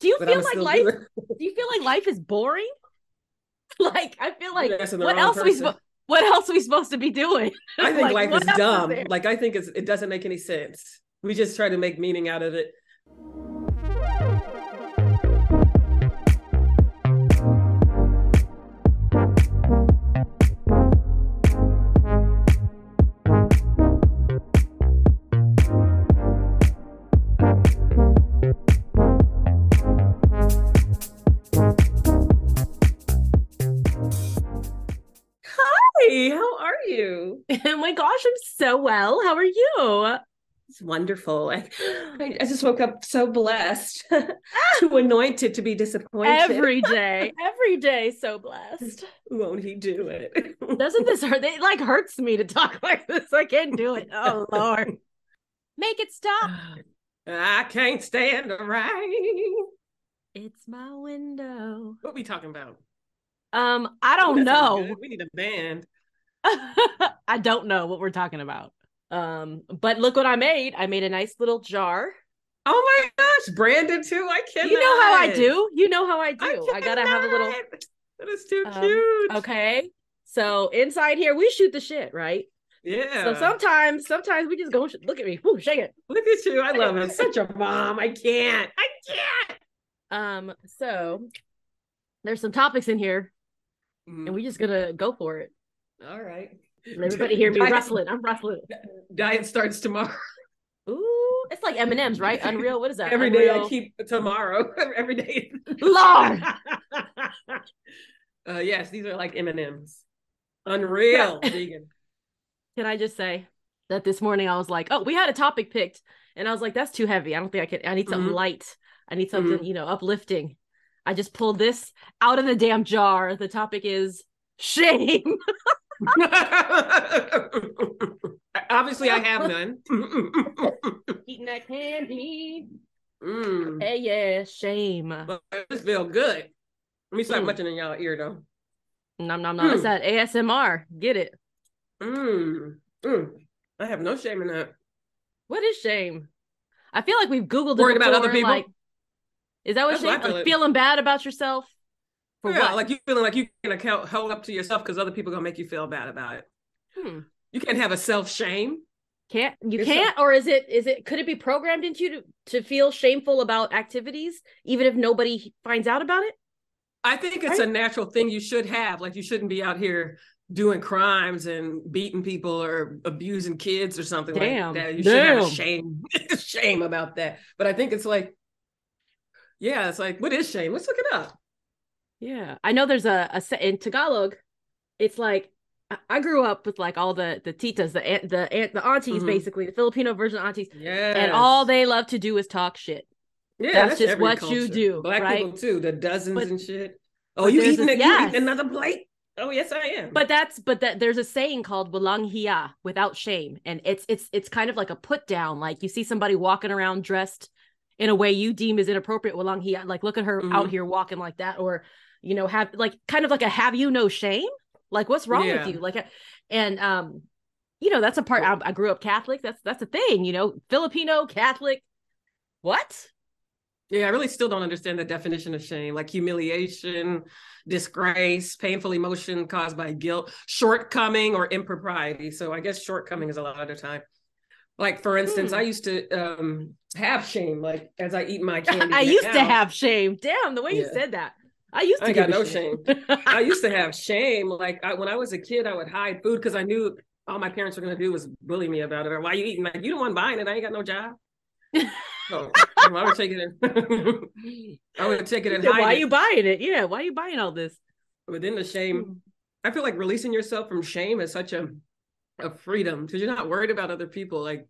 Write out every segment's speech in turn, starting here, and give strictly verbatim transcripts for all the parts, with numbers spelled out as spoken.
Do you but feel I'm like still life? good. Do you feel like life is boring? Like I feel like You're asking the what wrong else are we person. supposed what else are we supposed to be doing? I think Like life what is else is there? dumb. Like I think it's it doesn't make any sense. We just try to make meaning out of it. Hey, how are you? Oh my gosh, I'm so well. How are you? It's wonderful. I, I just woke up so blessed, too anointed to be disappointed. Every day, every day, so blessed. Won't he do it? Doesn't this hurt? It like hurts me to talk like this. I can't do it. Oh Lord. Make it stop. I can't stand the rain. It's my window. What we talking about? Um, I Oh, don't that sounds good. know. We need a band. I don't know what we're talking about. Um, but look what I made. I made a nice little jar. Oh my gosh, Brandon too. I cannot. You know how I do. You know how I I do. I gotta have a little cannot. That is too um cute. okay. So inside here we shoot the shit, right? So Yeah. sometimes, sometimes we just go sh- look at me. Woo, shake it. Look at you. I love it. Such a mom. I can't. I can't. Um, so there's some topics in here, Mm. and we just gonna go for it. All right. And everybody hear me Diet, rustling. I'm rustling. diet starts tomorrow. Ooh, it's like M and M's, right? Unreal. What is that? Every day Unreal. I keep tomorrow. Every day. Lord. uh, yes, these are like M and M's. Unreal vegan. Can I just say that this morning I was like, oh, we had a topic picked, and I was like, that's too heavy. I don't think I can. I need something Mhm. light. I need something, Mhm. you know, uplifting. I just pulled this out of the damn jar. The topic is shame. Obviously, I have none. Eating that candy. Mm. Hey, yeah, shame. But this feel good. Let me start Mm. munching in y'all ear though. Nom nom nom. It's Mm. that A S M R. Get it? Mm. Mm. I have no shame in that. What is shame? I feel like we've Googled it Worried about before. other people? Like, is that what That's what shame? I feel Like it. feeling bad about yourself for Yeah, what? like you feeling like you can account hold up to yourself because other people gonna make you feel bad about it. Hmm. You can't have a self shame. Can't you It's can't, or is it is it could it be programmed into you to to feel shameful about activities even if nobody finds out about it? I think it's Right? a natural thing you should have. Like you shouldn't be out here doing crimes and beating people or abusing kids or something Damn. like that. You should have a Damn. shame, shame about that. But I think it's like, yeah, it's like, what is shame? Let's look it up. Yeah, I know there's a, a in Tagalog. It's like I- I grew up with like all the the titas, the aunt, the aunt, the aunties, Mhm. basically the Filipino version of aunties, Yes. and all they love to do is talk shit. Yeah, That's that's just every what culture. you do, Black right? people too, the dozens But and shit. Oh, but you there's eating this it? You yes, eating another plate? Oh, yes, I am. but that's but that there's a saying called walang hiya, without shame, and it's it's it's kind of like a put down. Like you see somebody walking around dressed in a way you deem is inappropriate, walang hiya, like look at her Mhm. out here walking like that, or you know have like kind of like a have you no shame, like what's wrong with Yeah. you, like and um you know that's a part. I, I grew up Catholic. That's that's a thing, you know, Filipino Catholic. What? Yeah, I really still don't understand the definition of shame, like humiliation, disgrace, painful emotion caused by guilt, shortcoming, or impropriety. So I guess shortcoming is a lot of the time. Like for instance, Hmm. I used to um, have shame, like as I eat my candy. I used now. to have shame. Damn, the way you Yeah. said that. I used I to ain't give got a no shit. shame. I used to have shame. Like I, when I was a kid, I would hide food because I knew all my parents were gonna do was bully me about it. Or why you eating? Like you the one buying it. I ain't got no job. So I would take it in. I would take it and Said, hide why it. are you buying it? Yeah, why are you buying all this? Within the shame, Hmm. I feel like releasing yourself from shame is such a a freedom because you're not worried about other people. Like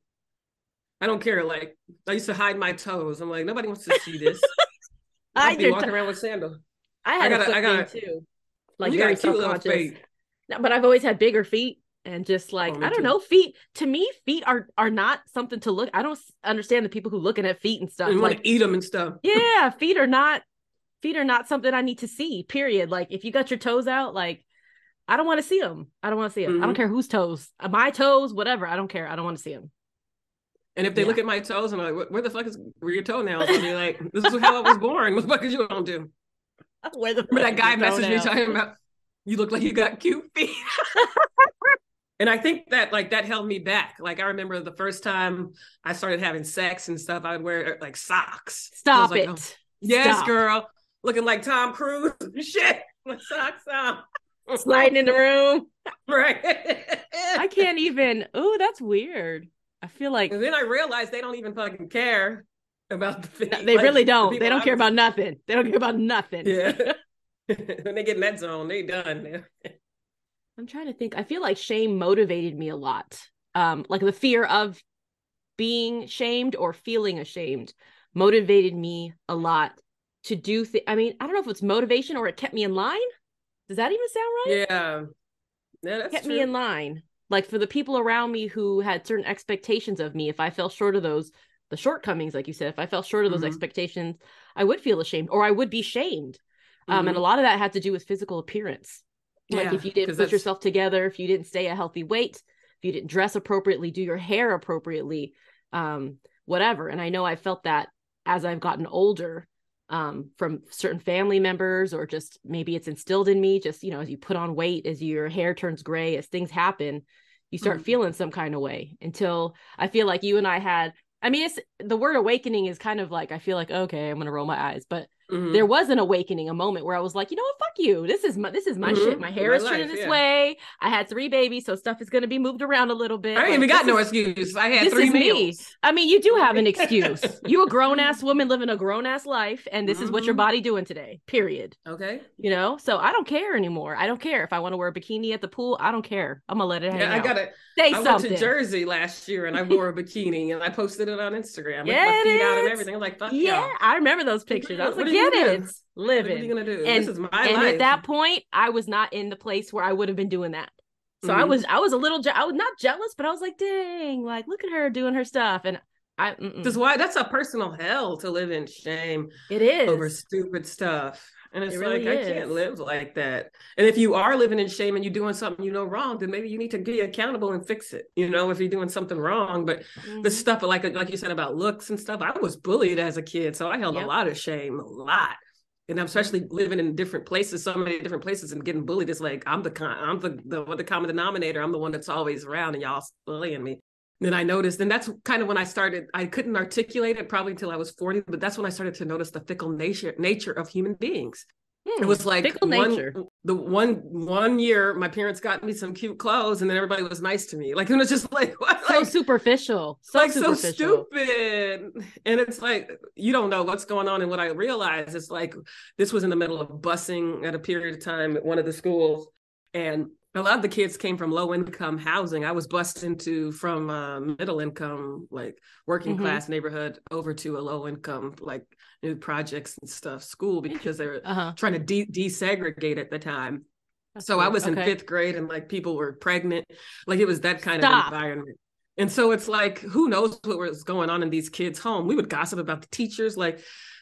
I don't care. Like I used to hide my toes. I'm like nobody wants to see this. I'd be your walking t- around with sandals. I had I a got foot I got thing too, like you very got cute little self-conscious. feet. No, but I've always had bigger feet, and just like Oh, me I don't too. know, feet to me, feet are are not something to look. I don't s- understand the people who looking at feet and stuff. And you want Like, to eat them and stuff. yeah, feet are not feet are not something I need to see. Period. Like, if you got your toes out, like I don't want to see them. I don't want to see them. I don't Mhm. care whose toes, my toes, whatever. I don't care. I don't want to see them. And if they Yeah. look at my toes and I'm like, where the fuck is were your toenails? I'll be like, this is how I was born. What the fuck is you don't do? Where the Remember that guy messaged me toenails? talking about, you look like you got cute feet. And I think that like that held me back. Like I remember the first time I started having sex and stuff, I would wear like socks. Stop like, it. oh, yes, Stop. girl. Looking like Tom Cruise. Shit. With socks on. Sliding in the room. Right. I can't even. Oh, that's weird. I feel like And then I realized they don't even fucking care about the feet. they like, really don't. The They don't I care was, about nothing. They don't care about nothing. Yeah. When they get in that zone, they done. I'm trying to think. I feel like shame motivated me a lot. Um, like the fear of being shamed or feeling ashamed motivated me a lot to do things. I mean, I don't know if it's motivation or it kept me in line. Does that even sound right? Yeah. Yeah, that's kept true. me in line. Like for the people around me who had certain expectations of me, if I fell short of those, the shortcomings, like you said, if I fell short of those mm-hmm. expectations, I would feel ashamed or I would be shamed. Mm-hmm. Um, and a lot of that had to do with physical appearance. Like yeah, if you didn't put that's... yourself together, if you didn't stay a healthy weight, if you didn't dress appropriately, do your hair appropriately, um, whatever. And I know I felt that as I've gotten older, um, from certain family members, or just maybe it's instilled in me, just, you know, as you put on weight, as your hair turns gray, as things happen, you start mm-hmm. feeling some kind of way until I feel like you and I had, I mean, it's the word awakening is kind of like, I feel like, okay, I'm going to roll my eyes, but mm-hmm. there was an awakening, a moment where I was like, you know what, fuck you. This is my, this is my mm-hmm. shit. My hair my is turning life, this yeah. way. I had three babies, so stuff is going to be moved around a little bit. I ain't like, even got no is, excuse. I had this three is meals. Me. I mean, you do have an excuse. You a grown ass woman living a grown ass life, and this mm-hmm. is what your body doing today. Period. Okay. You know, so I don't care anymore. I don't care if I want to wear a bikini at the pool. I don't care. I'm gonna let it hang yeah, out. I got it. Say I something. went to Jersey last year and I wore a bikini and I posted it on Instagram with yeah, my feet out and everything. I'm like, fuck yeah. y'all. I remember those pictures. I was what like, get it. Do? It's living. What are you gonna do? And, this is my and life. at that point, I was not in the place where I would have been doing that. So mm-hmm. I was, I was a little, je- I was not jealous, but I was like, dang, like look at her doing her stuff, and I. Because why? That's a personal hell to live in shame. It is over stupid stuff. And it's it like, really I is. can't live like that. And if you are living in shame and you're doing something you know wrong, then maybe you need to be accountable and fix it. You know, if you're doing something wrong. But mm-hmm. the stuff like like you said about looks and stuff, I was bullied as a kid. So I held yep. a lot of shame, a lot. And I'm especially living in different places, so many different places, and getting bullied. It's like I'm the con- I'm the, the the common denominator. I'm the one that's always around, and y'all bullying me. Then I noticed, and that's kind of when I started, I couldn't articulate it probably until I was forty, but that's when I started to notice the fickle nature nature of human beings. Hmm, it was like fickle one, nature. The one one year my parents got me some cute clothes and then everybody was nice to me. Like it was just like, what? So like, superficial. So like superficial. so stupid. And it's like, you don't know what's going on. And what I realized is like, this was in the middle of busing at a period of time at one of the schools. And a lot of the kids came from low income housing. I was bused into from uh, middle income, like working mm-hmm. class neighborhood over to a low income, like new projects and stuff school because they were uh-huh. trying to de- desegregate at the time. That's so cool. I was in okay. fifth grade and like people were pregnant. Like it was that kind Stop. of environment. And so it's like, who knows what was going on in these kids' home? We would gossip about the teachers, like,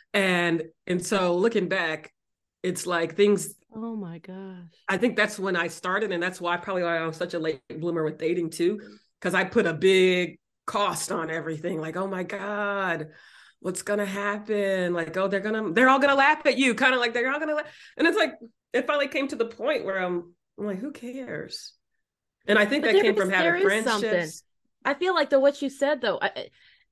and and so looking back, it's like things. Oh my gosh. I think that's when I started. And that's why probably why I was such a late bloomer with dating too. Because I put a big cost on everything. Like, oh my God, what's going to happen? Like, oh, they're going to, they're all going to laugh at you. Kind of like they're all going to laugh. And it's like, it finally came to the point where I'm, I'm like, who cares? And I think but that came from having friendships. Something. I feel like the, what you said though, I,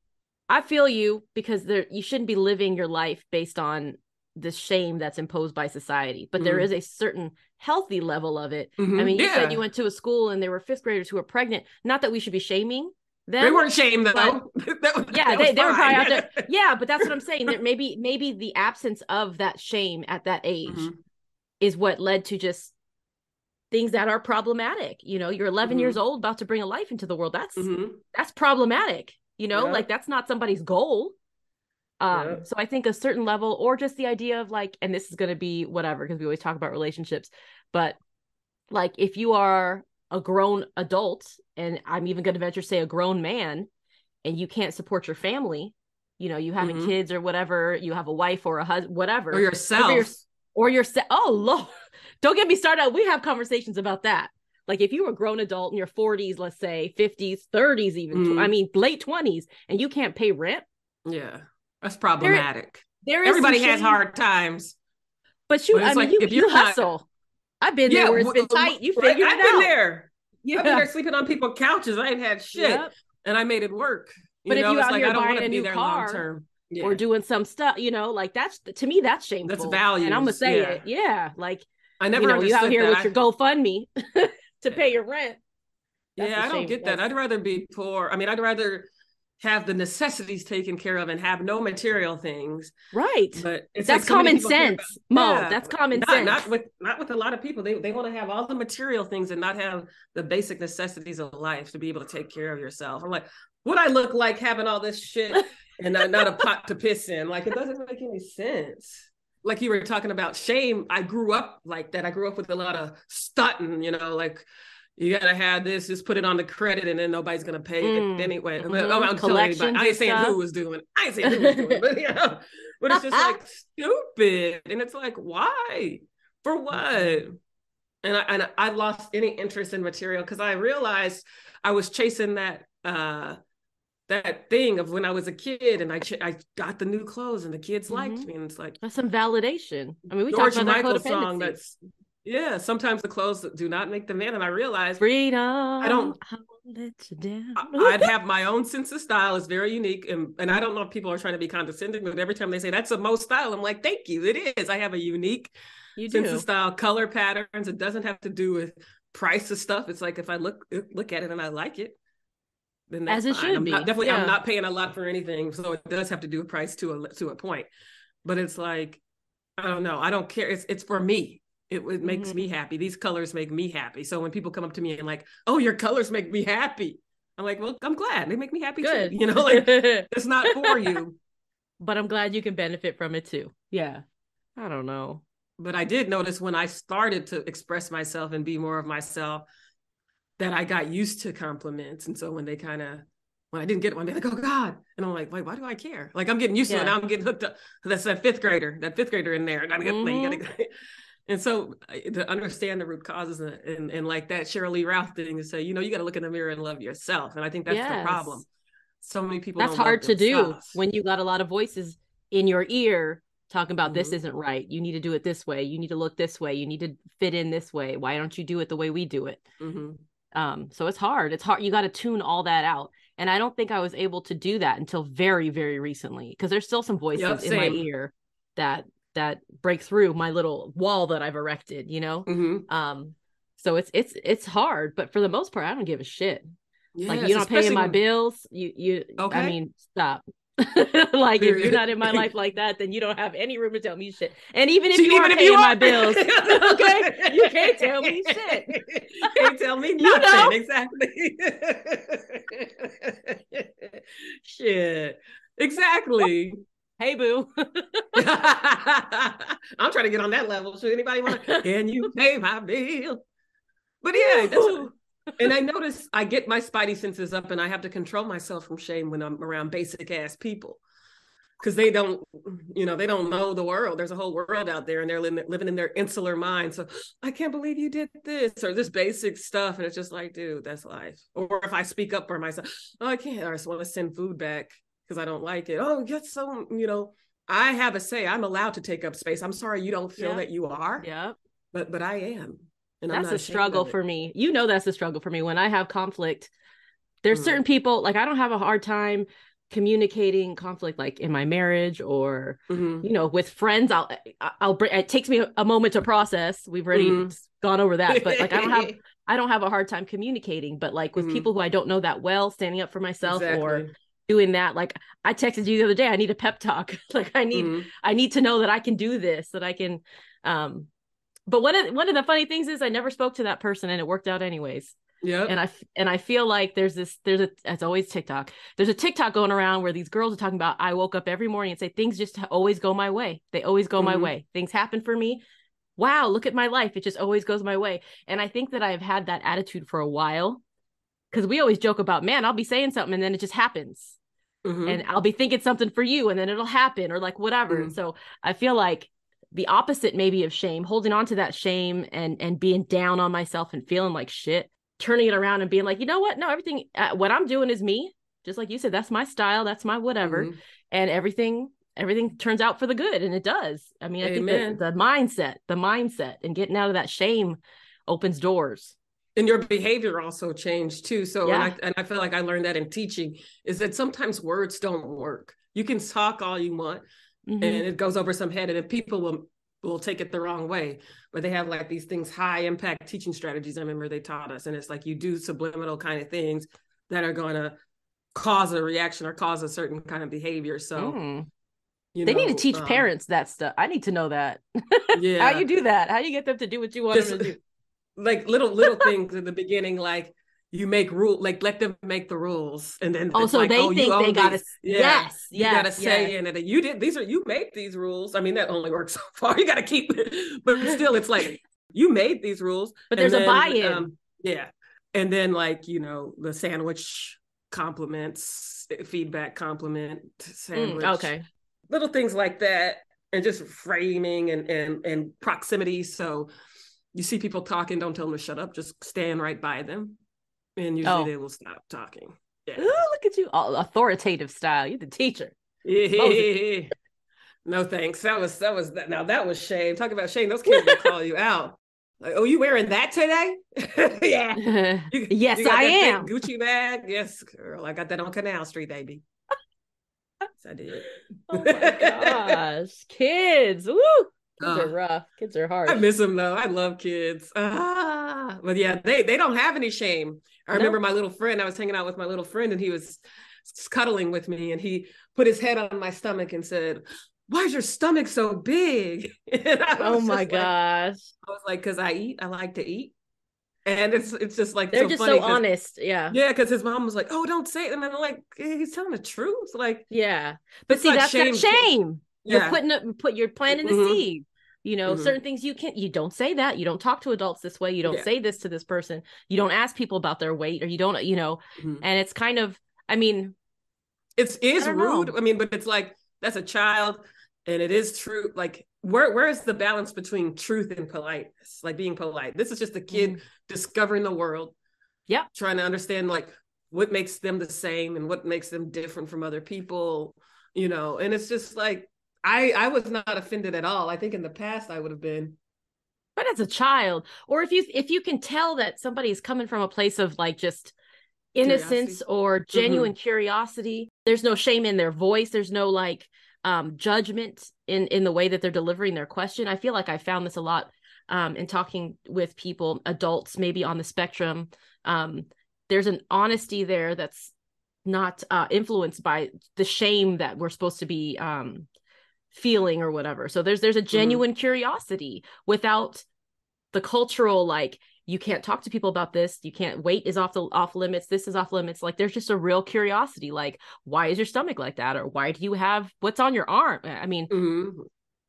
I feel you because there, you shouldn't be living your life based on this shame that's imposed by society, but mm-hmm. there is a certain healthy level of it. Mm-hmm. I mean, you yeah. said you went to a school and there were fifth graders who were pregnant. Not that we should be shaming them. They weren't shamed though. that was, yeah, that they, they were probably out there. Yeah, but that's what I'm saying. That maybe maybe the absence of that shame at that age mm-hmm. is what led to just things that are problematic. You know, you're eleven mm-hmm. years old, about to bring a life into the world. That's mm-hmm. that's problematic. You know, yeah. like that's not somebody's goal. Um, yeah. So I think a certain level, or just the idea of like, and this is going to be whatever, because we always talk about relationships, but like if you are a grown adult, and I'm even going to venture to say a grown man, and you can't support your family, you know, you having mm-hmm. kids or whatever, you have a wife or a husband, whatever. Or yourself. Or, your, or yourself. Oh, Lord. Don't get me started. We have conversations about that. Like if you're a grown adult in your forties, let's say fifties, thirties, even, mm. I mean, late twenties, and you can't pay rent. Yeah, that's problematic. There, there Everybody has hard times. But you, but I mean, like, you, if you hustle. Not, I've been yeah, there where it's been tight. You figured right, it I've out. I've been there. Yeah. I've been there sleeping on people's couches. I ain't had shit. Yep. And I made it work. You but know, if you it's out like, here I don't buying a new car yeah. or doing some stuff, you know, like that's, to me, that's shameful. That's values. And I'm going to say yeah. it. Yeah. Like, I never you know, you out here that. with your GoFundMe to pay your rent. That's yeah, I don't get that. That's... I'd rather be poor. I mean, I'd rather have the necessities taken care of and have no material things. Right. But it's that's like so common sense, Mo. Yeah, that's common not, sense. Not with not with a lot of people. They they want to have all the material things and not have the basic necessities of life to be able to take care of yourself. I'm like, what I look like having all this shit and not, not a pot to piss in? Like, it doesn't make any sense. Like you were talking about shame. I grew up like that. I grew up with a lot of stunting, you know, like, you gotta have this, just put it on the credit, and then nobody's gonna pay mm, it anyway. Mm-hmm. Oh, I'm telling anybody. I ain't saying who was doing it. I ain't saying who was doing it, but you know, but it's just like stupid. And it's like, why? For what? And I and I lost any interest in material because I realized I was chasing that uh that thing of when I was a kid, and I ch- I got the new clothes, and the kids mm-hmm. liked me, and it's like that's some validation. I mean, we George talked about Michael that song that's. Yeah, sometimes the clothes do not make the man, and I realize freedom. I don't I won't let you down. I, I'd have my own sense of style. It's very unique, and and I don't know if people are trying to be condescending, but every time they say that's a Mo style, I'm like, thank you. It is. I have a unique you sense do. of style, color patterns. It doesn't have to do with price of stuff. It's like if I look look at it and I like it, then that's as it fine. should I'm be. Not, definitely, yeah. I'm not paying a lot for anything, so it does have to do with price to a to a point. But it's like, I don't know. I don't care. It's it's for me. It, it makes mm-hmm. me happy. These colors make me happy. So when people come up to me and like, oh, your colors make me happy. I'm like, well, I'm glad they make me happy Good. too. You know, like it's not for you. But I'm glad you can benefit from it too. Yeah. I don't know. But I did notice when I started to express myself and be more of myself that I got used to compliments. And so when they kind of, when I didn't get one, they're like, oh God. And I'm like, wait, why do I care? Like I'm getting used yeah. to it. Now I'm getting hooked up. That's that fifth grader, that fifth grader in there. And, mm-hmm. like, and so to understand the root causes and, and, and like that Cheryl Lee Ralph thing to say, you know, you got to look in the mirror and love yourself. And I think that's yes. the problem. So many people that's don't hard to themselves. do when you got a lot of voices in your ear talking about mm-hmm. this isn't right. You need to do it this way. You need to look this way. You need to fit in this way. Why don't you do it the way we do it? Mm-hmm. Um, so it's hard. It's hard. You got to tune all that out. And I don't think I was able to do that until very, very recently, because there's still some voices yep, in my ear that that break through my little wall that I've erected, you know? Mm-hmm. Um, so it's, it's, it's hard, but for the most part, I don't give a shit. Yes, like, you're not paying my when... bills. You, you, okay. I mean, stop. Like, if you're not in my life like that, then you don't have any room to tell me shit. And even if so you even are if paying you are... my bills, okay, you can't tell me shit. Can't tell me nothing. You know? Exactly. Shit. Exactly. Hey, boo. I'm trying to get on that level. Should anybody want to? Can you pay my bill? But yeah, that's what, and I notice I get my spidey senses up, and I have to control myself from shame when I'm around basic ass people, because they don't, you know, they don't know the world. There's a whole world out there, and they're living, living in their insular mind. So I can't believe you did this or this basic stuff, and it's just like, dude, that's life. Or if I speak up for myself, oh, I can't. I just want to send food back because I don't like it. Oh, get some, you know, I have a say. I'm allowed to take up space. I'm sorry you don't feel yep. that you are. Yeah. But but I am. And that's I'm not a struggle for me. You know, that's a struggle for me. When I have conflict, there's mm. certain people, like, I don't have a hard time communicating conflict, like in my marriage or, mm-hmm. you know, with friends. I'll, I'll bring, it takes me a moment to process. We've already mm-hmm. gone over that, but like, I don't have, I don't have a hard time communicating, but like with mm-hmm. people who I don't know that well, standing up for myself exactly. or doing that. Like, I texted you the other day, I need a pep talk. Like, I need, mm-hmm. I need to know that I can do this, that I can, um, but one of, one of the funny things is I never spoke to that person, and it worked out anyways. Yeah. And I, and I feel like there's this, there's a, it's always TikTok. There's a TikTok going around where these girls are talking about, I woke up every morning and say, things just always go my way. They always go mm-hmm. my way. Things happen for me. Wow. Look at my life. It just always goes my way. And I think that I've had that attitude for a while, because we always joke about, man, I'll be saying something and then it just happens. Mm-hmm. And I'll be thinking something for you and then it'll happen, or like whatever. Mm-hmm. So I feel like the opposite maybe of shame, holding on to that shame and and being down on myself and feeling like shit, turning it around and being like, you know what? No, everything, uh, what I'm doing is me. Just like you said, that's my style. That's my whatever. Mm-hmm. And everything, everything turns out for the good. And it does. I mean, I Amen. think that the mindset, the mindset and getting out of that shame opens doors. And your behavior also changed too. So, yeah. and, I, and I feel like I learned that in teaching, is that sometimes words don't work. You can talk all you want, mm-hmm. and it goes over some head, and then people will will take it the wrong way. But they have like these things, high impact teaching strategies. I remember they taught us, and it's like you do subliminal kind of things that are going to cause a reaction or cause a certain kind of behavior. So mm. you they know, need to teach um, parents that stuff. I need to know that. Yeah. How you do that? How you get them to do what you want Just, them to do? Like little little things in the beginning, like you make rule, like let them make the rules, and then oh, so like, they oh, think they gotta yeah, yes, you yes, gotta say yes. in it. You did these are you made these rules. I mean, that only works so far. You gotta keep it, but still, it's like you made these rules. But there's then, a buy-in. Um, yeah, and then like you know the sandwich compliments, feedback compliment sandwich. Mm, okay, little things like that, and just framing and and and proximity. So. You see people talking, don't tell them to shut up. Just stand right by them. And usually oh. they will stop talking. Yeah. Ooh, look at you. Oh, authoritative style. You're the teacher. Yeah. No, thanks. That was, that was, that. Now that was shame. Talk about shame. Those kids will call you out. Like, oh, you wearing that today? Yeah. You, yes, you I am. Gucci bag? Yes, girl. I got that on Canal Street, baby. Yes, I did. Oh my gosh. Kids. Woo. Kids uh, are rough. Kids are hard. I miss them though. I love kids. Ah, but yeah, they they don't have any shame. I no. remember my little friend. I was hanging out with my little friend, and he was cuddling with me, and he put his head on my stomach and said, "Why is your stomach so big?" Oh my gosh! Like, I was like, "Cause I eat. I like to eat." And it's it's just like they're so just funny so honest, yeah, yeah. Because his mom was like, "Oh, don't say it," and I'm like, "He's telling the truth." Like, yeah, but see, that's shame. That shame. You're yeah. putting it, put you're planting the mm-hmm. seed. You know, mm-hmm. certain things you can't, you don't say that. You don't talk to adults this way. You don't yeah. say this to this person. You don't ask people about their weight, or you don't, you know, mm-hmm. and it's kind of, I mean, it's is I rude. know. I mean, but it's like, that's a child, and it is true. Like, where where is the balance between truth and politeness? Like being polite. This is just a kid mm-hmm. discovering the world. Yeah. Trying to understand like what makes them the same and what makes them different from other people, you know, and it's just like, I, I was not offended at all. I think in the past I would have been. But as a child, or if you if you can tell that somebody is coming from a place of like just innocence curiosity. Or genuine mm-hmm. curiosity, there's no shame in their voice. There's no like um, judgment in, in the way that they're delivering their question. I feel like I found this a lot um, in talking with people, adults, maybe on the spectrum. Um, there's an honesty there that's not uh, influenced by the shame that we're supposed to be um, feeling or whatever. So there's there's a genuine mm-hmm. curiosity without the cultural like, you can't talk to people about this, you can't, weight is off the off limits, this is off limits. Like there's just a real curiosity, like why is your stomach like that, or why do you have what's on your arm? I mean mm-hmm.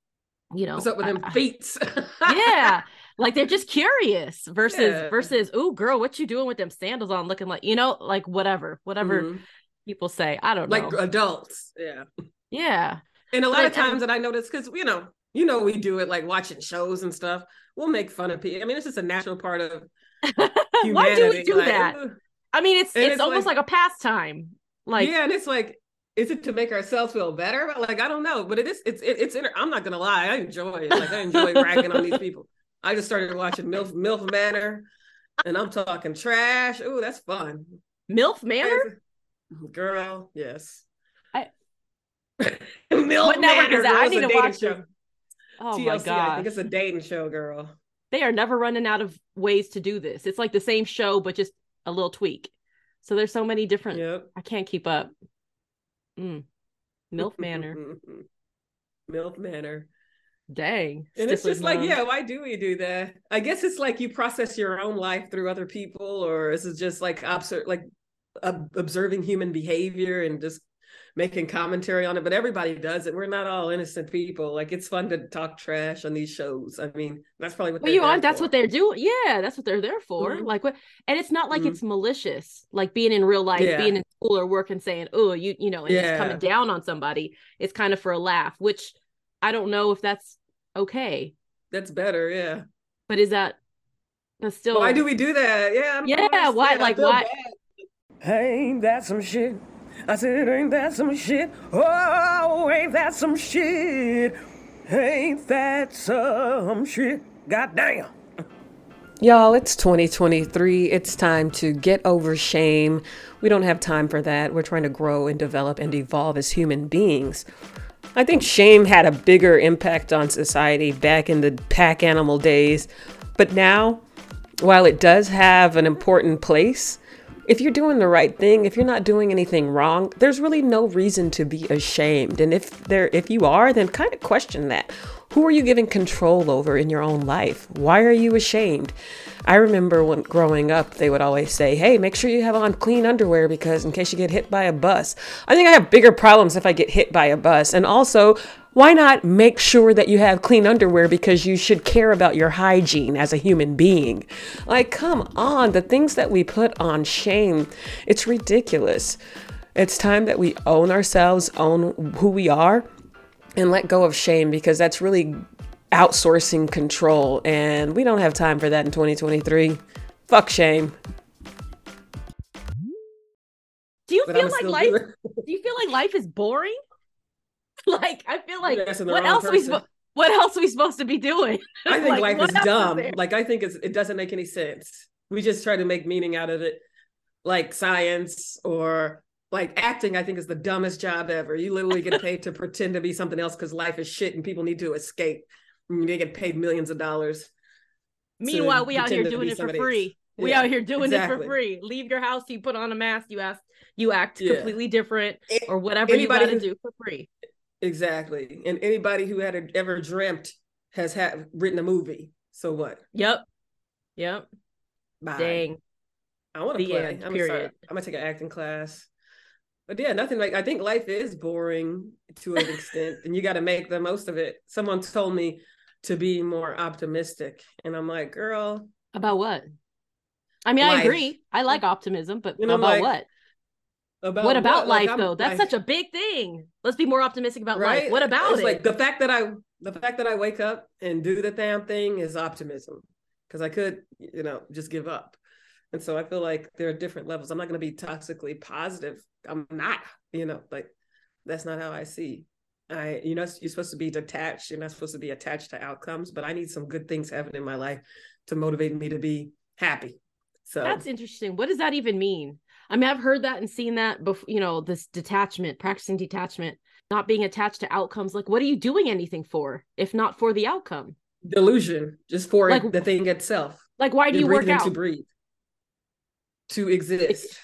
you know, what's up with them feet? Yeah, like they're just curious versus yeah. versus oh girl, what you doing with them sandals on looking like, you know, like whatever whatever mm-hmm. people say. I don't know, like adults. Yeah yeah and a lot but, of times and, that I notice, because you know you know we do it like watching shows and stuff, we'll make fun of people. I mean, it's just a natural part of humanity. Why do we do like, that? I mean, it's it's, it's almost like, like a pastime. Like yeah, and it's like, is it to make ourselves feel better? Like I don't know, but it is. It's it, it's. Inter- I'm not gonna lie, I enjoy it. Like I enjoy ragging on these people. I just started watching MILF MILF Manor, and I'm talking trash. Ooh, that's fun. MILF Manor, girl. Yes. I. MILF what network Manor, is that? girl, I need to watch show. Oh T L C, my god! I think it's a dating show, girl. They are never running out of ways to do this. It's like the same show, but just a little tweak. So there's so many different. Yep. I can't keep up. Mm. MILF Manor. MILF Manor. Dang. And it's just like, yeah, why do we do that? I guess it's like you process your own life through other people, or is it just like obser- like uh, observing human behavior and just making commentary on it? But everybody does it. We're not all innocent people. Like it's fun to talk trash on these shows. I mean, that's probably what well, you are. That's for. What they're doing. Yeah, that's what they're there for. Mm-hmm. Like what? And it's not like mm-hmm. it's malicious. Like being in real life, yeah. being in school or work and saying, "Oh, you, you know," and yeah. just coming down on somebody. It's kind of for a laugh, which I don't know if that's okay. That's better, yeah. But is that that's still why do we do that? Yeah, yeah. Why like why? Bad. Ain't that some shit? I said, ain't that some shit? Oh, ain't that some shit? Ain't that some shit? Goddamn. Y'all, it's twenty twenty-three. It's time to get over shame. We don't have time for that. We're trying to grow and develop and evolve as human beings. I think shame had a bigger impact on society back in the pack animal days. But now, while it does have an important place, if you're doing the right thing, if you're not doing anything wrong, there's really no reason to be ashamed. And if there, if you are, then kind of question that. Who are you giving control over in your own life? Why are you ashamed? I remember when growing up, they would always say, hey, make sure you have on clean underwear because in case you get hit by a bus. I think I have bigger problems if I get hit by a bus. And also, why not make sure that you have clean underwear because you should care about your hygiene as a human being? Like, come on, the things that we put on shame, it's ridiculous. It's time that we own ourselves, own who we are, and let go of shame because that's really outsourcing control. And we don't have time for that in twenty twenty-three. Fuck shame. Do you but feel I'm like life, do you feel like life is boring? Like, I feel like what else are we spo- what else are we supposed to be doing? I think like, life is dumb. Is like, I think it's, it doesn't make any sense. We just try to make meaning out of it, like science or like acting. I think is the dumbest job ever. You literally get paid to pretend to be something else because life is shit and people need to escape. And they get paid millions of dollars. Meanwhile, we out here doing it for free. Yeah, we out here doing exactly. it for free. Leave your house, you put on a mask, you ask, you act yeah. completely different, or whatever anybody you got to do for free. Exactly. And anybody who had ever dreamt has had written a movie. So what? Yep. Yep. Bye. Dang. I want to play. End, I'm, period. Sorry. I'm gonna take an acting class. But yeah, nothing like I think life is boring to an extent, and you got to make the most of it. Someone told me to be more optimistic, and I'm like, girl, about what? I mean, life. I agree. I like optimism, but about like, what? About what about what? life like, though? That's like, such a big thing. Let's be more optimistic about right? life. What about it's it? Like the fact that I, the fact that I wake up and do the damn thing is optimism, because I could, you know, just give up. And so I feel like there are different levels. I'm not going to be toxically positive. I'm not, you know, like that's not how I see. I, you know, you're supposed to be detached. You're not supposed to be attached to outcomes, but I need some good things happen in my life to motivate me to be happy. So that's interesting. What does that even mean? I mean, I've heard that and seen that before, you know, this detachment, practicing detachment, not being attached to outcomes. Like, what are you doing anything for, if not for the outcome? Delusion, just for like, the thing itself. Like, why do You're you work out? To breathe. To exist.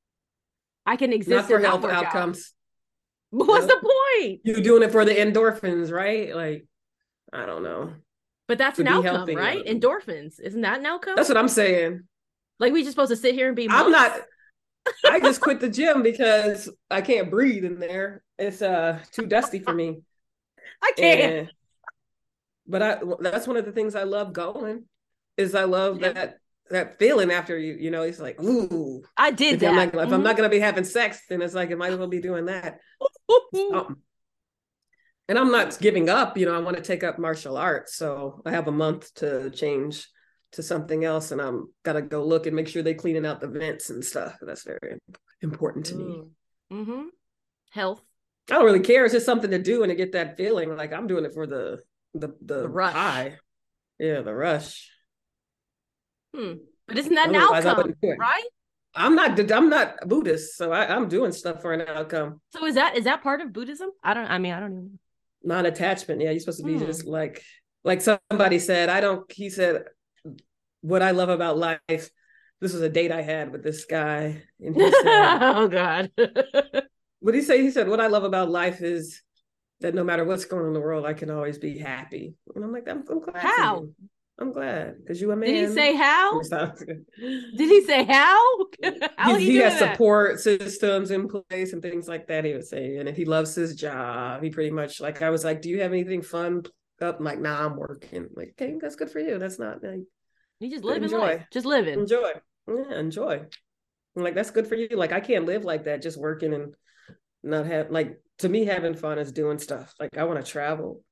I can exist not for health outcomes. What's you know? the point? You're doing it for the endorphins, right? Like, I don't know. But that's to an outcome, right? Them. Endorphins. Isn't that an outcome? That's what I'm saying. Like, we just supposed to sit here and be monks? I'm not. I just quit the gym because I can't breathe in there. It's uh too dusty for me. I can't. And, but I that's one of the things I love going is I love yeah. that that feeling after you, you know, it's like, ooh. I did if that. I'm not, mm-hmm. If I'm not going to be having sex, then it's like, it might as well be doing that. um, and I'm not giving up, you know, I want to take up martial arts. So I have a month to change to something else, and I'm gotta go look and make sure they're cleaning out the vents and stuff. That's very important to me. Mm-hmm. Health. I don't really care. It's just something to do and to get that feeling. Like I'm doing it for the the the, the rush. High. Yeah, the rush. Hmm. But isn't that an outcome, right? I'm not. I'm not Buddhist, so I, I'm doing stuff for an outcome. So is that is that part of Buddhism? I don't. I mean, I don't even. Non-attachment. Yeah, you're supposed to be hmm. just like like somebody said. I don't. He said. What I love about life, this was a date I had with this guy. And he said, oh, God. What did he say? He said, what I love about life is that no matter what's going on in the world, I can always be happy. And I'm like, I'm, I'm glad. How? I'm glad. Because you a man. Did he say how? Did he say how? how he he has that? Support systems in place and things like that, he was saying. And he loves his job. He pretty much, like, I was like, do you have anything fun up? I'm like, nah, I'm working. I'm like, okay, that's good for you. That's not like, you just live enjoy. Life. Just living. Enjoy. Yeah, enjoy. I'm like, that's good for you. Like, I can't live like that, just working and not have, like, to me, having fun is doing stuff. Like, I want to travel.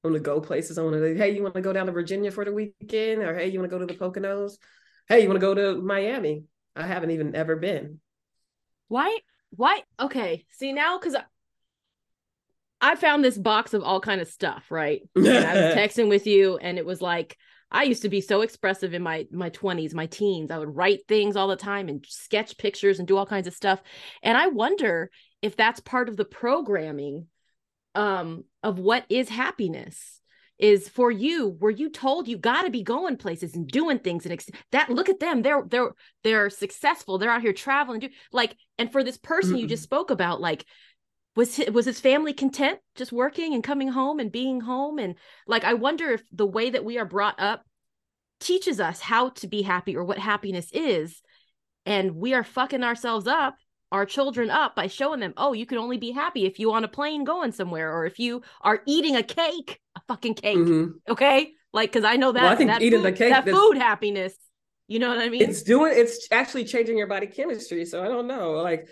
I want to go places. I want to, hey, you want to go down to Virginia for the weekend? Or hey, you want to go to the Poconos? Hey, you want to go to Miami? I haven't even ever been. Why? Why? Okay. See now, because I, I found this box of all kind of stuff, right? And I was texting with you, and it was like, I used to be so expressive in my my twenties, my teens. I would write things all the time and sketch pictures and do all kinds of stuff. And I wonder if that's part of the programming um, of what is happiness. Is for you, were you told you got to be going places and doing things and ex- that look at them, they're they're they're successful, they're out here traveling, do like, and for this person mm-hmm. you just spoke about, like, was his, was his family content just working and coming home and being home? And like, I wonder if the way that we are brought up teaches us how to be happy or what happiness is, and we are fucking ourselves up, our children up, by showing them, oh, you can only be happy if you on a plane going somewhere, or if you are eating a cake, a fucking cake. Mm-hmm. Okay. Like, cause I know that, well, I think that eating food, the cake, that food happiness, you know what I mean? It's doing, it's actually changing your body chemistry. So I don't know, like,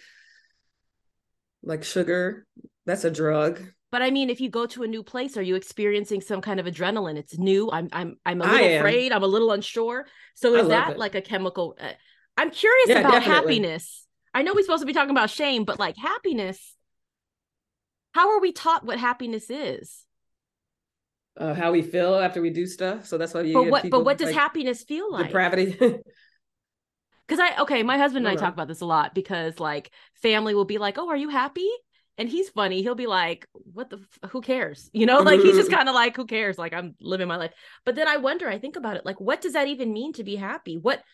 like sugar, that's a drug. But I mean, if you go to a new place, are you experiencing some kind of adrenaline? It's new. I'm, I'm, I'm a little afraid. I'm a little unsure. So is that it. Like a chemical? Uh, I'm curious yeah, about definitely. happiness. I know we're supposed to be talking about shame, but like happiness, how are we taught what happiness is? Uh, how we feel after we do stuff. So that's why you but what, but what does like happiness feel like? Depravity. Because I, okay, my husband and I, I talk about this a lot, because like family will be like, oh, are you happy? And he's funny. He'll be like, what the, f- who cares? You know, like he's just kind of like, who cares? Like, I'm living my life. But then I wonder, I think about it, like, what does that even mean to be happy? What,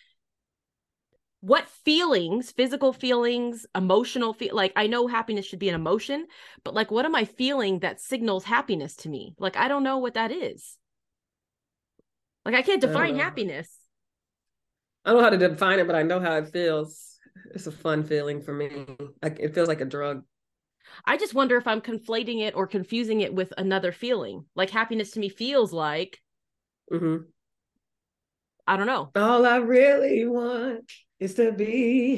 what feelings, physical feelings, emotional feel, like, I know happiness should be an emotion, but like, what am I feeling that signals happiness to me? Like, I don't know what that is. Like, I can't define I happiness. I don't know how to define it, but I know how it feels. It's a fun feeling for me. Like, it feels like a drug. I just wonder if I'm conflating it or confusing it with another feeling. Like, happiness to me feels like, mm-hmm. I don't know. All I really want is to be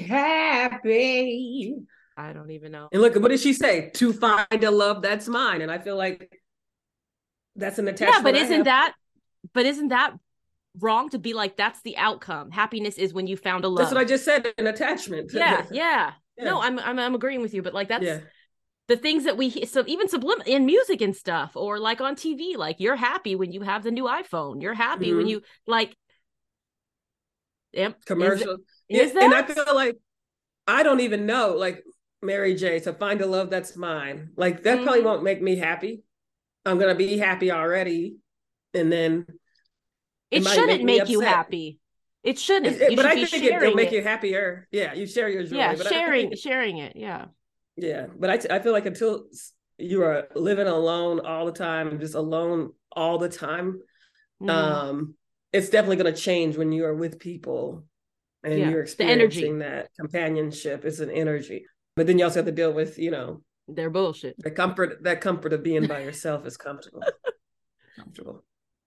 happy. I don't even know. And look, what did she say? To find a love that's mine. And I feel like that's an attachment. Yeah, but isn't that, but isn't that wrong to be like, that's the outcome? Happiness is when you found a love. That's what I just said, an attachment. Yeah, yeah. yeah. No, I'm, I'm I'm agreeing with you, but like, that's yeah. the things that we, so even sublim in music and stuff, or like on T V, like, you're happy when you have the new iPhone. You're happy mm-hmm. when you like, yep. Commercial. Is, is yeah, and I feel like, I don't even know, like Mary J, to find a love that's mine. Like, that mm-hmm. probably won't make me happy. I'm going to be happy already. And then it, it shouldn't make, make you happy. It shouldn't. It, it, you but should I be think it, it'll make it. you happier. Yeah, you share your joy. Yeah, but sharing, think, sharing it. Yeah. Yeah, but I, t- I feel like until you are living alone all the time, just alone all the time, mm. um, it's definitely going to change when you are with people and yeah. you're experiencing that companionship. It's an energy. But then you also have to deal with, you know, their bullshit. The comfort, that comfort of being by yourself is comfortable. comfortable.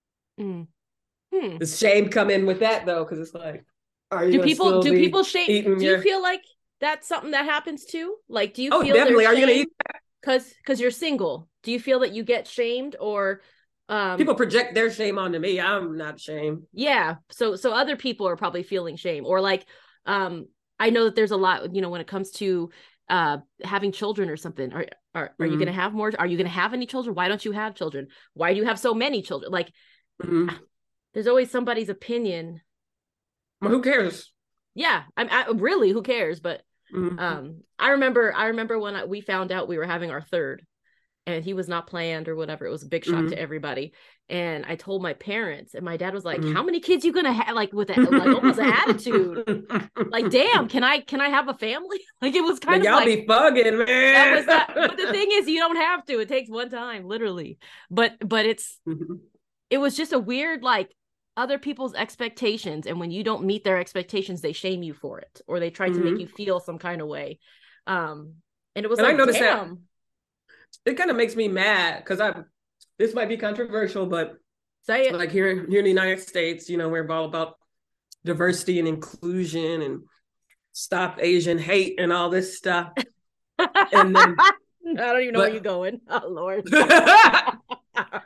Mm. Hmm. Does shame come in with that though? Because it's like, are you do people do people shame? Do your... you feel like that's something that happens too? Like, do you oh, feel definitely? Are you gonna eat that? Because because you're single? Do you feel that you get shamed, or um, people project their shame onto me? I'm not shamed. Yeah. So so other people are probably feeling shame, or like, um, I know that there's a lot. You know, when it comes to uh having children or something, are are, are mm-hmm. you gonna have more? Are you gonna have any children? Why don't you have children? Why do you have so many children? Like, mm-hmm. there's always somebody's opinion. Well, who cares? Yeah, I'm I, really who cares? But mm-hmm. um, I remember I remember when I, we found out we were having our third, and he was not planned or whatever. It was a big shock mm-hmm. to everybody. And I told my parents, and my dad was like, mm-hmm. "How many kids you gonna have?" Like with a, like almost an attitude, like, "Damn, can I can I have a family?" Like, it was kind like, of y'all like, be bugging, man. That was that. But the thing is, you don't have to. It takes one time, literally. But but it's mm-hmm. it was just a weird, like, other people's expectations, and when you don't meet their expectations, they shame you for it, or they try mm-hmm. to make you feel some kind of way. Um, and it was and like, I noticed damn. That it kind of makes me mad, because I this might be controversial, but say it. Like here, here in the United States, you know, we're all about diversity and inclusion and stop Asian hate and all this stuff. And then I don't even know but, where you're going. Oh Lord.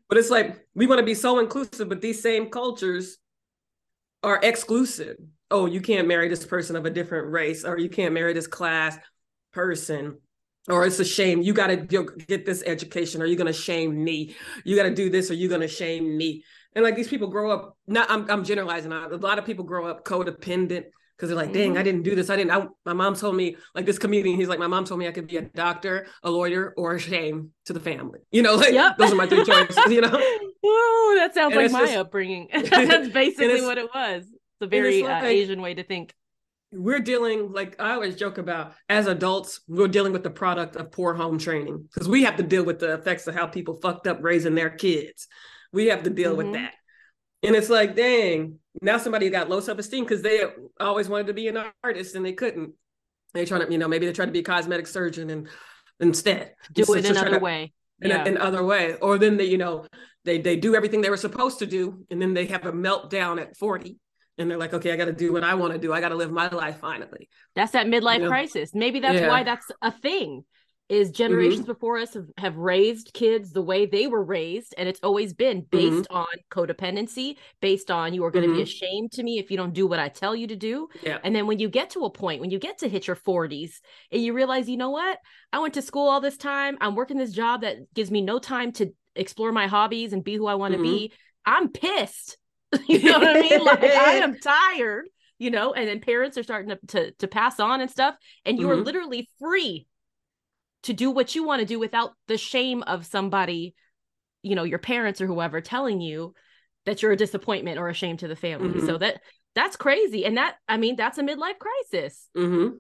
But it's like, we want to be so inclusive, but these same cultures are exclusive. Oh, you can't marry this person of a different race, or you can't marry this class person, or it's a shame. You got to get this education, or you're going to shame me. You got to do this, or you're going to shame me. And like, these people grow up, not, I'm, I'm generalizing. A lot of people grow up codependent because they're like, dang, mm-hmm. I didn't do this. I didn't, I, my mom told me, like this comedian, he's like, my mom told me I could be a doctor, a lawyer, or a shame to the family. You know, like yep. those are my three choices, you know? Oh, that sounds and like my just, upbringing. That's basically what it was. It's a very it's like, uh, Asian way to think. We're dealing, like I always joke about, as adults, we're dealing with the product of poor home training, because we have to deal with the effects of how people fucked up raising their kids. We have to deal mm-hmm. with that. And it's like, dang, now somebody got low self-esteem because they always wanted to be an artist and they couldn't. They trying to, you know, maybe they tried to be a cosmetic surgeon and instead do so, it so another to, way. In yeah. another way. Or then they, you know, they they do everything they were supposed to do, and then they have a meltdown at forty. And they're like, okay, I got to do what I want to do. I got to live my life finally. That's that midlife you know? crisis. Maybe that's yeah. why that's a thing. Is generations mm-hmm. before us have, have raised kids the way they were raised, and it's always been based mm-hmm. on codependency, based on you are going to mm-hmm. be ashamed to me if you don't do what I tell you to do. Yeah. And then when you get to a point, when you get to hit your forties and you realize, you know what, I went to school all this time, I'm working this job that gives me no time to explore my hobbies and be who I want to mm-hmm. be, I'm pissed. You know what I mean? Like, I am tired, you know, and then parents are starting to, to, to pass on and stuff, and you mm-hmm. are literally free to do what you want to do without the shame of somebody, you know, your parents or whoever telling you that you're a disappointment or a shame to the family. Mm-hmm. So that that's crazy. And that, I mean, that's a midlife crisis. Mm-hmm.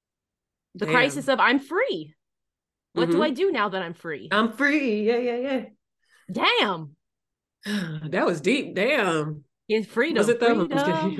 The Damn. crisis of I'm free. What mm-hmm. do I do now that I'm free? I'm free. Yeah, yeah, yeah. Damn. That was deep. Damn. It's freedom. Was it though?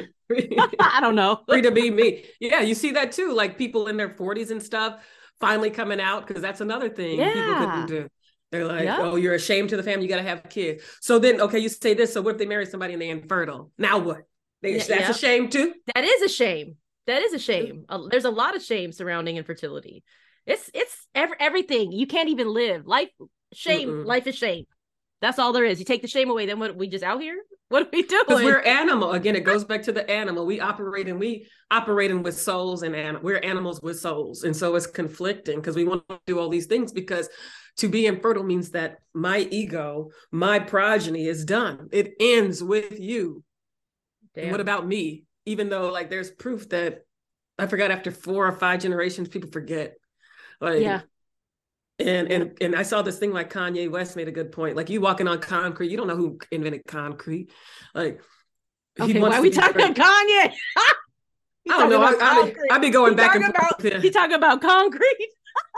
I don't know. Free to be me. Yeah, you see that too. Like people in their forties and stuff finally coming out, because that's another thing yeah. people couldn't do. They're like, yep. oh, you're ashamed to the family, you got to have kids. So then, okay, you say this. So what if they marry somebody and they're infertile? Now what? They, yeah, that's yeah. a shame too? That is a shame. That is a shame. Uh, there's a lot of shame surrounding infertility. It's it's every, everything. You can't even live. Life, shame, Mm-mm. life is shame. That's all there is. You take the shame away, then what, we just out here? What are we doing? Because we're animal. Again, it goes back to the animal. We operate and we operating with souls, and anim- we're animals with souls. And so it's conflicting because we want to do all these things, because to be infertile means that my ego, my progeny is done. It ends with you. And what about me? Even though like there's proof that I forgot after four or five generations, people forget. Like, yeah. And and and I saw this thing like Kanye West made a good point. Like, you walking on concrete, you don't know who invented concrete. Like, okay, why are we talking about Kanye? I don't know. I, I, I be going he back and about, forth. He talking about concrete.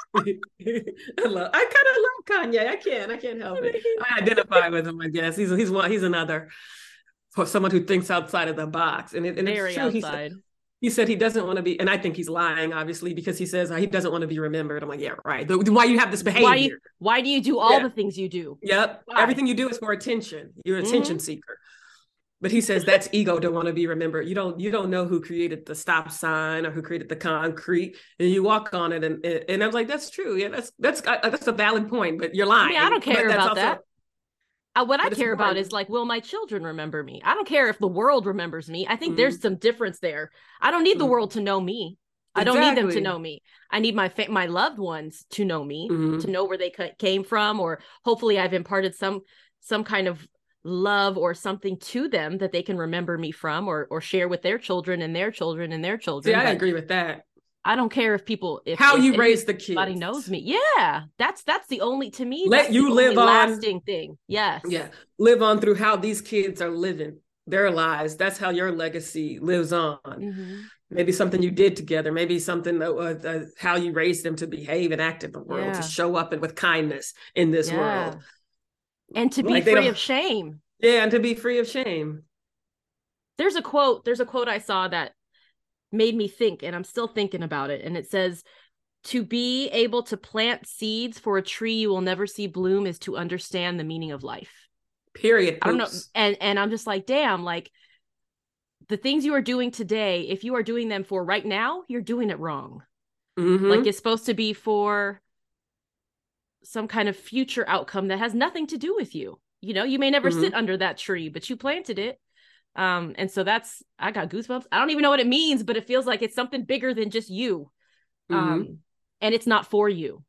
I love. I kind of love Kanye. I can't. I can't help it. I identify with him. I guess he's he's one. He's another for someone who thinks outside of the box. And, it, and very it's true. outside. He said he doesn't want to be, and I think he's lying, obviously, because he says he doesn't want to be remembered. I'm like, yeah, right. The, why you have this behavior? Why, you, why do you do all yeah. the things you do? Yep. Why? Everything you do is for attention. You're an attention mm-hmm. seeker. But he says that's ego, don't want to be remembered. You don't you don't know who created the stop sign or who created the concrete, and you walk on it. And and I was like, that's true. Yeah, that's that's that's a valid point, but you're lying. I mean, I don't care about also, that. Uh, what I care about is like, will my children remember me? I don't care if the world remembers me. I think mm-hmm. there's some difference there. I don't need the mm-hmm. world to know me. I don't exactly. need them to know me. I need my fa- my loved ones to know me, mm-hmm. to know where they c- came from, or hopefully I've imparted some some kind of love or something to them that they can remember me from, or or share with their children and their children and their children. Yeah, I but agree with that. I don't care if people if how if, you if raise the kids. Everybody knows me. Yeah, that's that's the only to me. Let you live on lasting thing. Yes. Yeah, live on through how these kids are living their lives. That's how your legacy lives on. Mm-hmm. Maybe something you did together. Maybe something that uh, uh, how you raised them to behave and act in the world, yeah. to show up and with kindness in this yeah. world, and to be like free of shame. Yeah, and to be free of shame. There's a quote. There's a quote I saw that made me think, and I'm still thinking about it. And it says, to be able to plant seeds for a tree you will never see bloom is to understand the meaning of life. Period. I don't know. And, and I'm just like, damn, like the things you are doing today, if you are doing them for right now, you're doing it wrong. Mm-hmm. Like it's supposed to be for some kind of future outcome that has nothing to do with you. You know, you may never Mm-hmm. sit under that tree, but you planted it. Um, and so that's, I got goosebumps. I don't even know what it means, but it feels like it's something bigger than just you. Mm-hmm. Um, and it's not for you,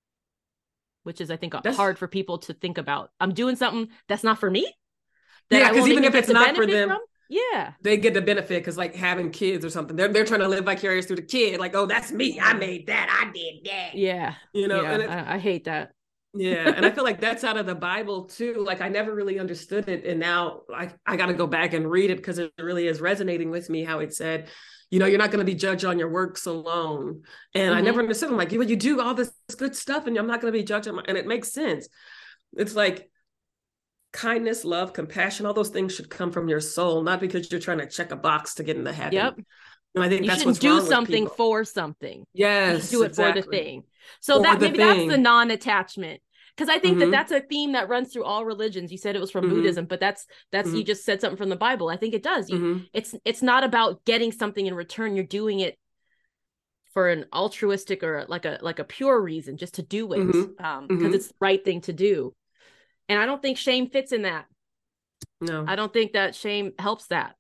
which is, I think, That's hard for people to think about. I'm doing something that's not for me, that yeah, I because won't even even if get it's the not for benefit them, from. Yeah. they get the benefit because like having kids or something. They're they're trying to live vicarious through the kid. Like, oh, that's me. I made that. I did that. Yeah. You know, Yeah. and it's, I, I hate that. yeah, and I feel like that's out of the Bible too. Like I never really understood it, and now I I got to go back and read it because it really is resonating with me. How it said, you know, you're not going to be judged on your works alone. And mm-hmm. I never understood. I'm like, you, you do all this good stuff, and I'm not going to be judged on my, and it makes sense. It's like kindness, love, compassion, all those things should come from your soul, not because you're trying to check a box to get into heaven. Yep. And I think you that's shouldn't what's do wrong something with people. for something. Yes, you do it exactly. for the thing. So or that maybe thing. that's the non-attachment. Because I think mm-hmm. that that's a theme that runs through all religions. You said it was from mm-hmm. Buddhism, but that's that's mm-hmm. you just said something from the Bible. I think it does. You, mm-hmm. It's it's not about getting something in return. You're doing it for an altruistic or like a like a pure reason, just to do it, mm-hmm. um, because mm-hmm. it's the right thing to do. And I don't think shame fits in that. No, I don't think that shame helps that.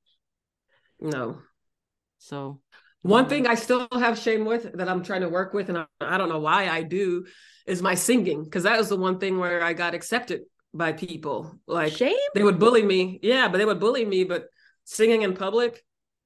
No. So one thing I still have shame with that I'm trying to work with, and I, I don't know why I do, is my singing, because that was the one thing where I got accepted by people. Like shame? They would bully me. Yeah, but they would bully me. But singing in public,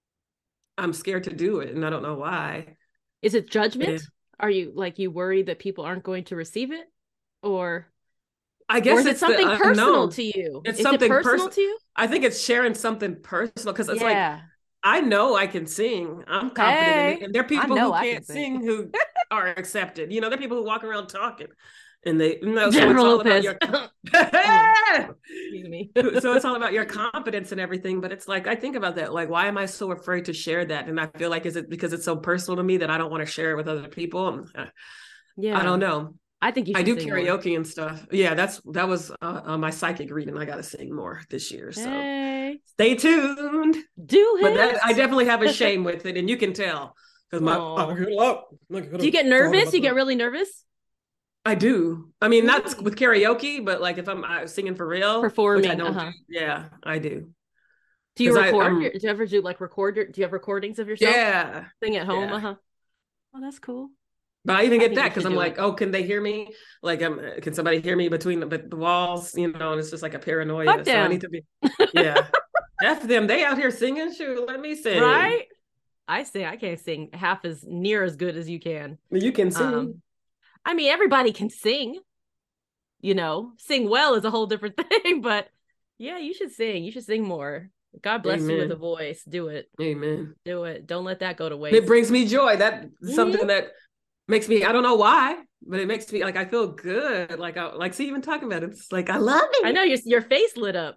I'm scared to do it, and I don't know why. Is it judgment? Yeah. Are you like you worried that people aren't going to receive it, or? I guess or is it's it something the, personal uh, to you? It's is something it personal pers- to you? I think it's sharing something personal because it's yeah. like I know I can sing. I'm confident hey, in it. And there are people who I can't can sing who are accepted. You know, there are people who walk around talking and they you know, General so it's all Lopez. about your Excuse me. So it's all about your confidence and everything. But it's like I think about that. Like, why am I so afraid to share that? And I feel like is it because it's so personal to me that I don't want to share it with other people? Yeah. I don't know. I think you should I do sing karaoke more. and stuff. Yeah, that's that was uh, uh, my psychic reading. I got to sing more this year. So hey. Stay tuned. Do it. But that, I definitely have a shame with it, and you can tell because my. Oh, do you get nervous? You get really nervous? I do. I mean, not mm. with karaoke, but like if I'm uh, singing for real, performing. Which I don't uh-huh. do. Yeah, I do. Do you record? I, do you ever do like record? Your, do you have recordings of yourself? Yeah. Sing at home. Yeah. Uh huh. Oh, that's cool. But I even get I that because I'm like, it. oh, can they hear me? Like, um, can somebody hear me between the, the walls? You know, and it's just like a paranoia. Fuck so them. I need to be, yeah. F them. They out here singing. Shoot, let me sing. Right? I sing. I can't sing half as near as good as you can. You can sing. Um, I mean, everybody can sing. You know, sing well is a whole different thing. But yeah, you should sing. You should sing more. God bless Amen. You with a voice. Do it. Amen. Do it. Don't let that go to waste. It brings me joy. That's mm-hmm. something that makes me, I don't know why, but it makes me like, I feel good. Like, I like, see, even talking about it, it's like, I love it. I know your, your face lit up.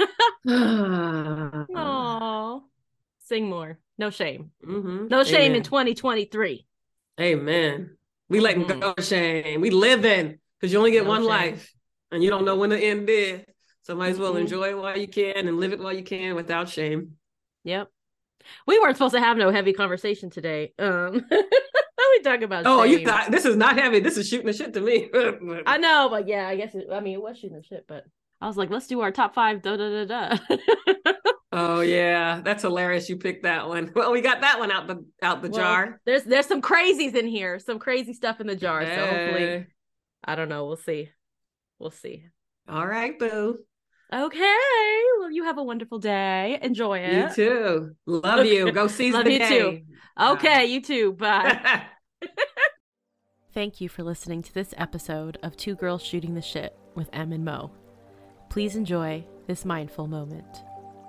Aww. Sing more. No shame. Mm-hmm. No shame Amen. in twenty twenty-three. Amen. We letting mm-hmm. go of shame. We living because you only get no one shame. Life and you don't know when the end is. So might as well mm-hmm. enjoy it while you can and live it while you can without shame. Yep. We weren't supposed to have no heavy conversation today. Um we talk about oh shame. You thought this is not heavy, this is shooting the shit to me. I know, but yeah, I guess it, I mean it was shooting the shit, but I was like, let's do our top five da da da da. Oh yeah, that's hilarious. You picked that one. Well, we got that one out the out the well, jar. There's there's some crazies in here, some crazy stuff in the jar. Hey. So hopefully, I don't know. We'll see. We'll see. All right, boo. Okay. Well, you have a wonderful day. Enjoy it. You too. Love okay. you. Go seize Love the you day. Too. Okay, Bye. You too. Bye. Thank you for listening to this episode of Two Girls Shooting the Shit with Em and Mo. Please enjoy this mindful moment.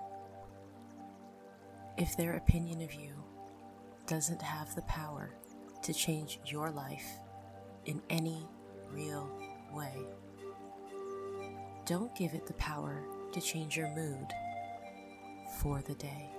If their opinion of you doesn't have the power to change your life in any real way, don't give it the power to change your mood for the day.